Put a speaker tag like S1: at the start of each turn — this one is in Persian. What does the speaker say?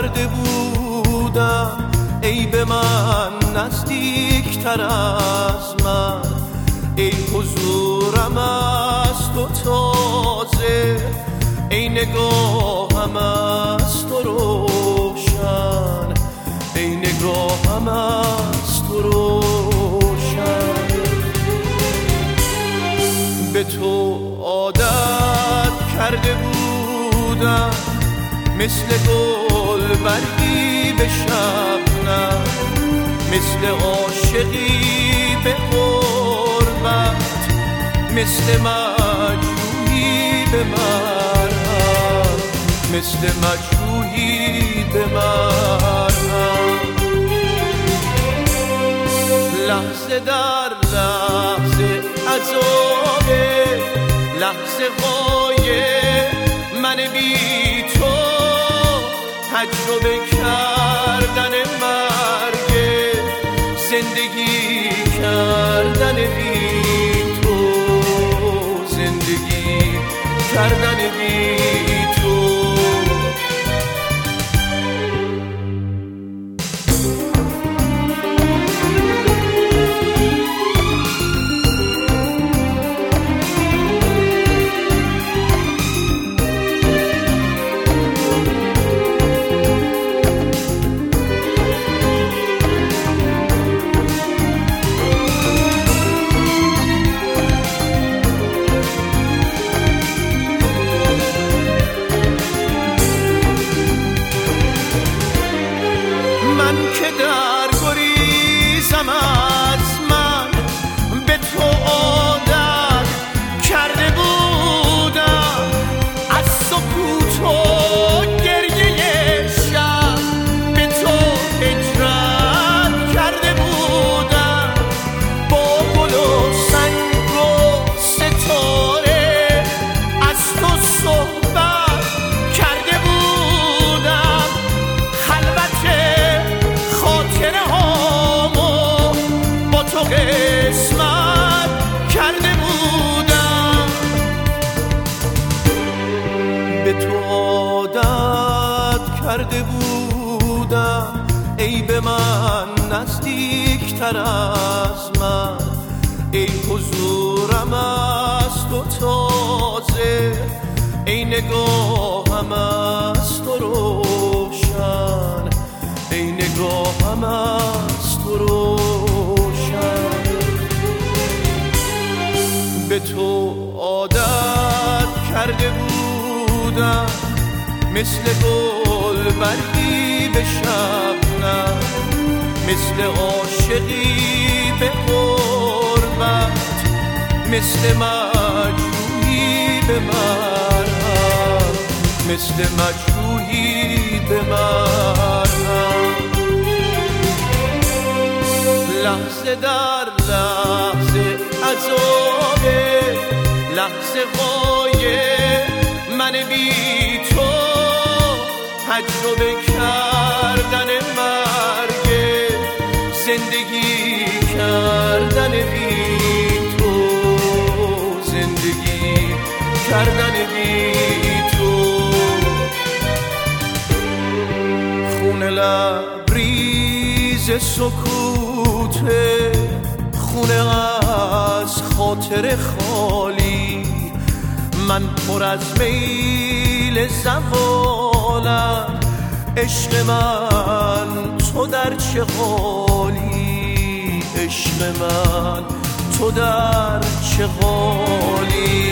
S1: کرده بودم ای به من نزدیکتر از من، ای حضورم از تو تازه، ای نگاهم از تو روشن، ای نگاهم از تو روشن. به تو عادت کرده بودم مثل گل برگی به شبنم، مثل عاشقی به غربت، مثل مجروحی به مرهم، مثل مجروحی به مرهم. لحظه در لحظه عذابه، لحظه های من بی تو، تجربه کردن مرگ، زندگی کردن بی تو، زندگی کردن بی تو. من که در گریزم از من، به تو عادت کرده بودم، از سکوت و گریه شب به تو هجرت کرده بودم، با گل و سنگ و ستاره از تو صحبت کرده بودم، خلوت خاطره هامو با تو قسمت کرده بودم. به تو عادت کرده بودم ای به من نزدیکتر از من، ای حضورم از تو تازه، ای نگاهم از تو روشن، ای نگاهم از تو روشن. به تو عادت کرده بودم مثل گل برگی به شبنم، مثل عاشقی به غربت، مثل مجروحی به مرهم، مثل مجروحی به مرهم. لحظه در لحظه عذابه، لحظه های من بی تو، تجربه کردن مرگ، زندگی کردن بی تو، زندگی کردن بی تو. خونه لبریز سکوته، خونه از خاطر خالی، من پر از میل زوالم، عشق من تو در چه حالی، عشق من تو در چه حالی.